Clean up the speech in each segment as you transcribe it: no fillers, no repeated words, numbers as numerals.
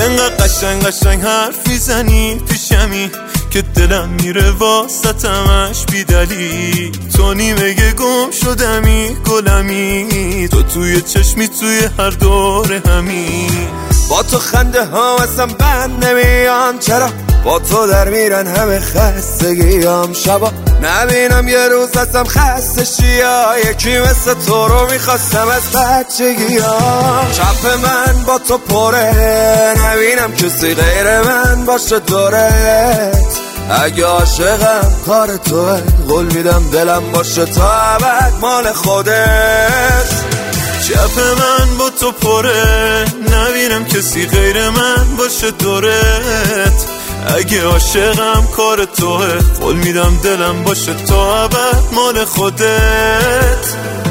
انقدر قشنگ حرف میزنی پیشمی که دلم میره واسطمش بی دلیل. تو نیمه گم شدمی گلمی، تو توی چشمی توی هر دور همی. با تو خنده ها اصلا بند نمیام، چرا با تو در میرن همه خستگیام. شبا نبینم یه روز ازم خسته شیا، یکی مثل تو رو میخواستم از بچگیام. چپ من با تو پره، نبینم کسی غیر من باشه دورت. اگه عاشقم کار توه، قول میدم دلم باشه تا ابد مال خودت. چپ من با تو پره، نبینم کسی غیر من باشه دورت. اگه عاشقم کار توه، قول میدم دلم باشه تا ابد مال خودت.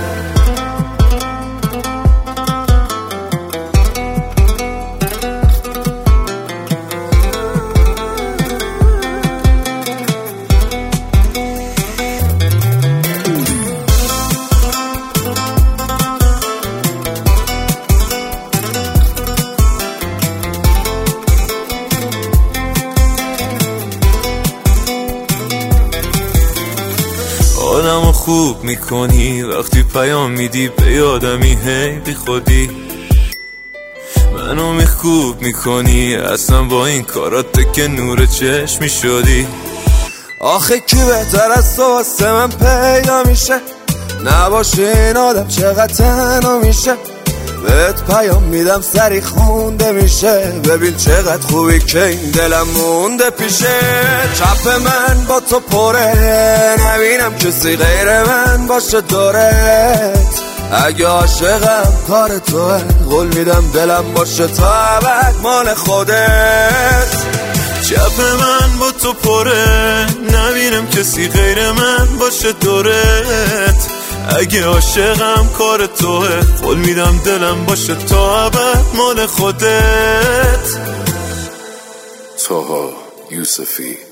آدمو خوب میکنی وقتی پیام میدی به یادمی، هی بی خودی منو میخوب میکنی. اصلا با این کارات که نور چشمی شدی. آخه کی بهتر از تو واسه من پیدا میشه، نباشه این آدم چقدر تنها میشه. بهت پیام میدم سری خونده میشه، ببین چقدر خوبی که این دلم مونده پیشه. چپ من با تو پره، نبینم کسی غیر من باشه دورت. اگه عاشقم کار توه، قول میدم دلم باشه تا ابد مال خودت. چپ من با تو پره، نبینم کسی غیر من باشه دورت. اگه عاشقم کار توه، قول میدم دلم باشه تا ابد مال خودت. طه یوسفی.